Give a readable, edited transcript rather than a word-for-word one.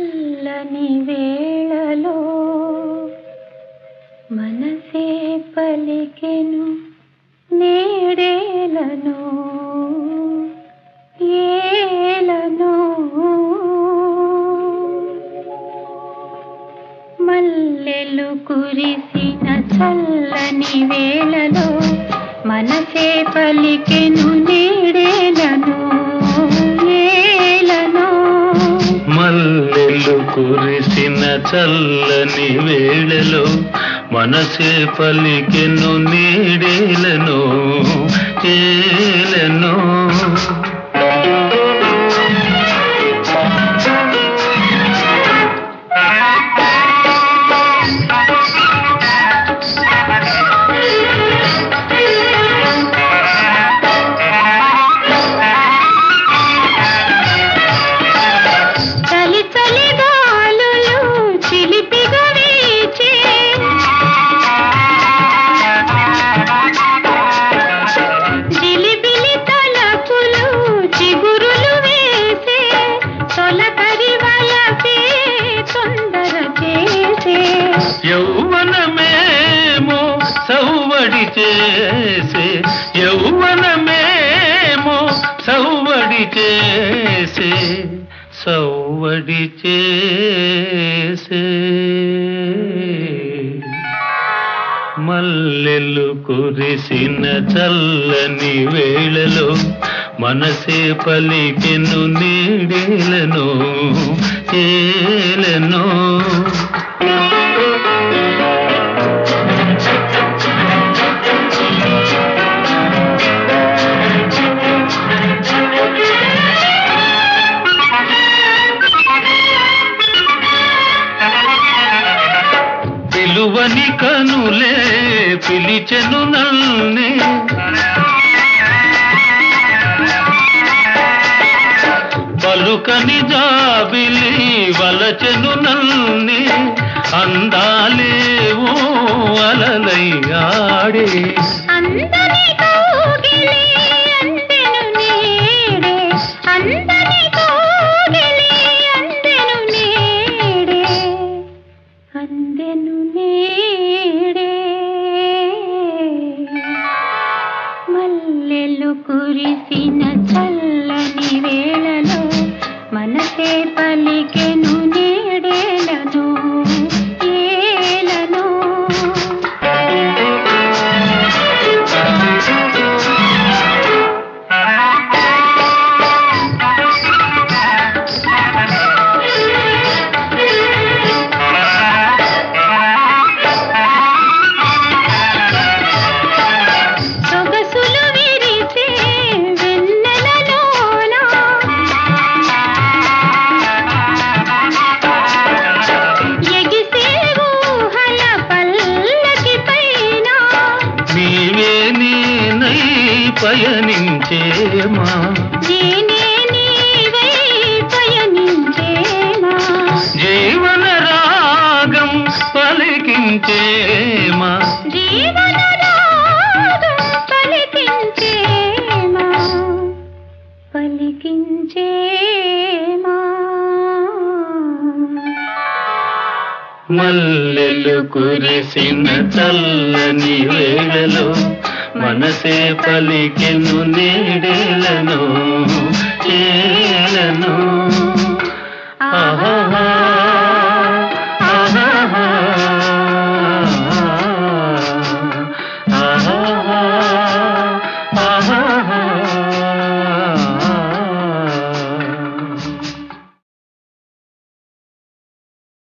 చల్లని వేళలో మనసే పలికెను నేడేలను ఏలను మల్లెలు కురిసిన చల్లని వేళలో మనసే పలికెను నేడేలను ఏలను మల్లెలు కురిసిన చల్లని వేళలో మనసే పలికెను నీడేలను ఏలను యౌవనమేమో సౌవడి చేసే యౌవనమేమో సౌవడి చేసే సౌవడి చేసే మల్లెలు కురిసిన చల్లని వేళలో మనసే పలికెను నీడేలను ఏలను పిలువని కనులే పిలిచెను నల్నే పలుకని జాబిలి వలచెను నల్నే అందాలేవో అలలై ఆడే అందని కోగిలి అందెను నీడే అందని కోగిలి అందెను నీడే అందెను నీడే మల్లెలు కురిసిన చల్లని వేళలో మనసే పలికెను నీడేలను ఏలను సొగసులు విరిసే వెన్నెలలోన ఎగిసే ఊహల పల్లకి పైన నీవే నేనై పయనించేమా నేనే నీవై పయనించేమా జీవన రాగం పలికించేమా జీవన రాగం పలికించేమా పలికించేమా మల్లెలు కురిసిన చల్లని వేళలో మనసే పలికెను నీడేలను ఏలను ఆహా